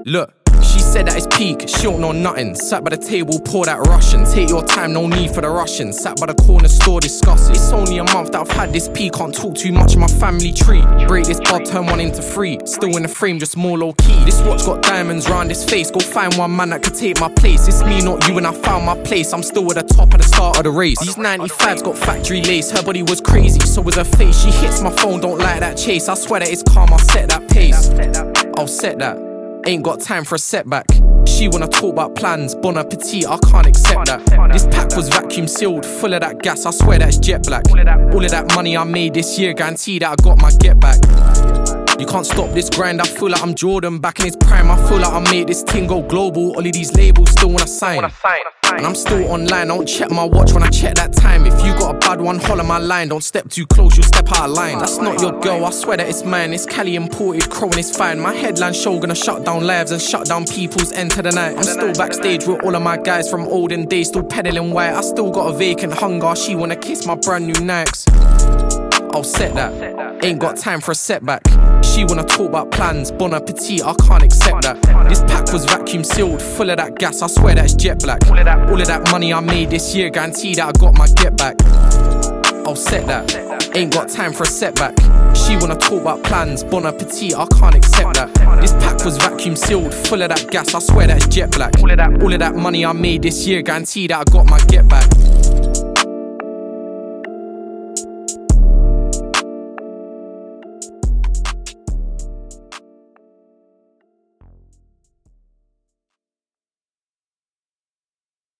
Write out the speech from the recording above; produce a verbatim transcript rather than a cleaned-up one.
Look, she said that it's peak, she don't know nothing. Sat by the table, pour that Russian. Take your time, no need for the Russian. Sat by the corner store, discussing. It's only a month that I've had this pee. Can't talk too much of my family tree. Break this bud, turn one into three. Still in the frame, just more low key. This watch got diamonds round his face. Go find one man that could take my place. It's me, not you, and I found my place. I'm still at the top of the start of the race. These ninety-fives got factory lace. Her body was crazy, so was her face. She hits my phone, don't like that chase. I swear that it's calm, I'll set that pace. I'll set that. Ain't got time for a setback. She wanna talk about plans, bon appetit, I can't accept that. This pack was vacuum sealed, full of that gas, I swear that's jet black. All of that money I made this year, guarantee that I got my get back. You can't stop this grind, I feel like I'm Jordan back in his prime. I feel like I made this thing go global. All of these labels still wanna sign, and I'm still online, I don't check my watch when I check that time. If you got a bad one, holler my line. Don't step too close, you'll step out of line. That's not your girl, I swear that it's mine. It's Cali imported, crowing is fine. My headline show gonna shut down lives and shut down people's end to the night. I'm still backstage with all of my guys from olden days, still peddling white. I still got a vacant hunger, she wanna kiss my brand new Nikes. I'll set that. Ain't got time for a setback. She wanna talk about plans, bon appetit, I can't accept that. This pack was vacuum sealed, full of that gas, I swear that's jet black. All of that money I made this year, guarantee that I got my get back. I'll set that. Ain't got time for a setback. She wanna talk about plans, bon appetit, I can't accept that. This pack was vacuum sealed, full of that gas, I swear that's jet black. All of that money I made this year, guarantee that I got my get back.